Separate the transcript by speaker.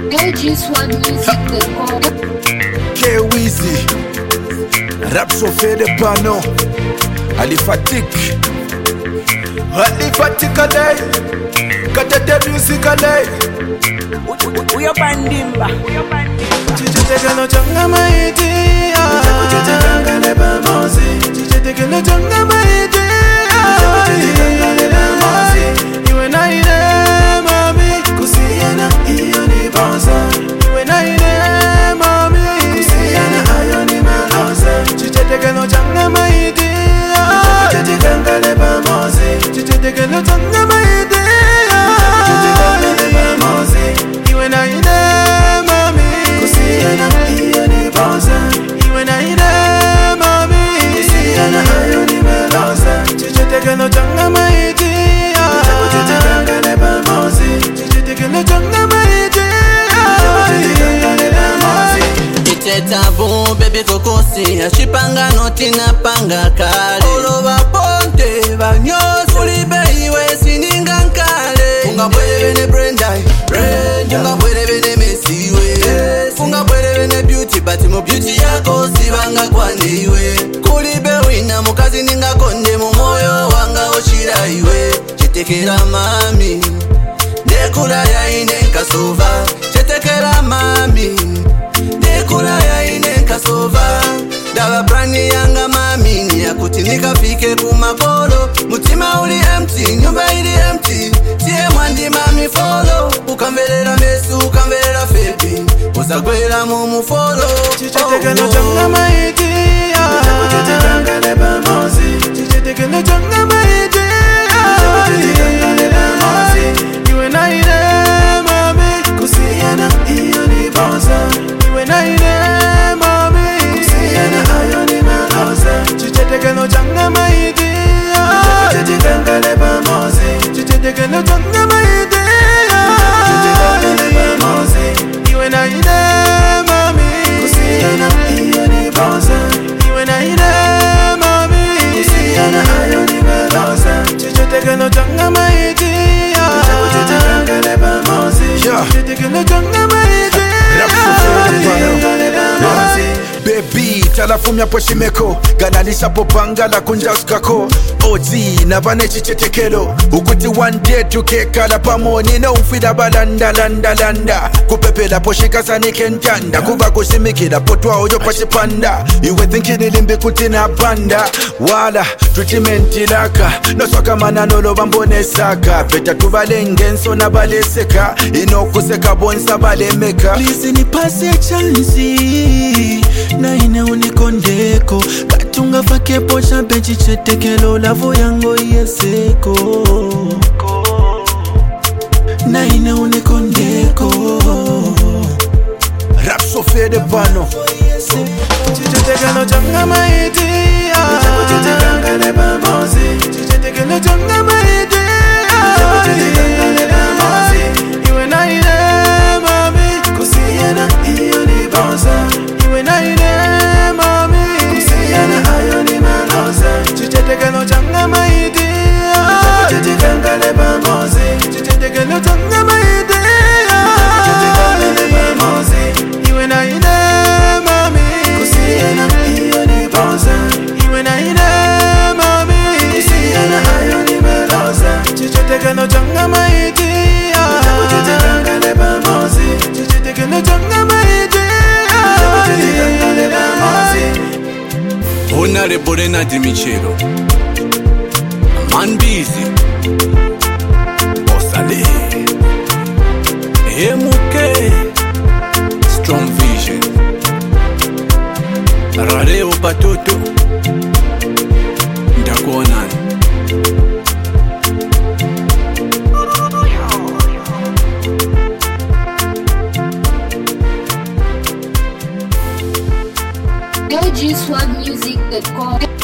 Speaker 1: K-Weezy Rap chauffé de panneau Alifatik Alay Katete music alay
Speaker 2: Uyo bandimba
Speaker 3: Chichiteke no changa maiti Chichiteke ne pamosi Chichiteke no changa maiti Chichiteke ne pamosi Iwe na ine mami Kusiena iyo ni bonza Iwe na ine mami Kusiena ayo ni melosa Chichiteke no changa maiti Chichiteke ne pamosi Chichiteke no changa maiti Chichiteke ne pamosi Iwe na ine mami Kusiena iyo ni bonza Iwe na ine mami Kusiena ayo ni melosa Chichiteke no changa maiti Chichiteke ne pamosi Chichiteke no changa maiti Chichiteke ne pamosi
Speaker 4: Ichetabu baby kokosi Ashipanga noti na panga kale Oloba ponte banyosi Ulibe iwe sininga nkale Funga bwele bene Brendai Funga bwele bene Messi we Funga bwele bene beauty Bati mu beauty yako sibanga kwane iwe Kulibe wina mukazi ninga konde mu moyo wanga oshira iwe Chitekera mami Nekula ya ine nkasova Chitekera mami Nekula ya ine nkasova Dava brani yanga mami Niyakuti nikafike kumakolo Mutima uli empty, nyumba ili empty Siye mwandi mami follow Ukambelela Messi, ukambelela Febi Usagwela mumu follow
Speaker 3: Chichiteke no changa maiti Chichiteke ne pamosi Chichiteke no changa maiti Chichiteke ne pamosi Iwe na ine mami Kusiena iyo ni bonza Iwe na ine mami Kusiena ayo ni melosa Chichiteke no changa maiti Chichiteke ne pamosi Chichiteke no changa maiti Chichiteke ne pamosi Iwe na ine mami Kusiena iyo ni bonza Iwe na ine mami Kusiena ayo ni melosa Chichiteke no changa maiti Chichiteke ne pamosi Chichiteke no changa maiti Chichiteke ne pamosi
Speaker 1: Baby, talafumya poshimeko Ganalisha popanga la kunjaskako Ozi, nabane chichetekelo Ukuti one day tukekala pamoni Na ufida balanda landa landa Kupepela poshika sanike ntanda Kuba kushimikida potwa ojo pashipanda Iwe thinking ilimbi kutina banda Wala, treatment ilaka Noswaka mananolo bambone saka Peta tuvalengenso na baleseka Inokuseka bonsa balemeka
Speaker 3: Please nipase chansi Na ine unikondeko Katunga fake posha benchi chetekelo Lavo yango yeseko Na ine unikondeko
Speaker 1: Rap chauffé de pano
Speaker 3: Chichiteke no changa maiti Chichiteke ne pamosi Chichiteke no changa maiti Chichiteke ne pamosi Iwe na ine mami Kusiena iyo ni bonza Iwe na ine mami Kusiena ayo ni melosa Chichiteke no changa maiti Chichiteke ne pamosi Chichiteke no changa maiti Chichiteke ne pamosi Iwe na ine mami Kusiena iyo ni bonza Iwe na ine mami Kusiena ayo ni melosa Chichiteke no changa maiti Chichiteke ne pamosi Chichiteke no changa maiti Chichiteke ne pamosi
Speaker 4: Honorable Nadi Michelo Man busy Osale MK Strong Vision Rareo Patoto Ndakuonani
Speaker 5: GSwagmusic.com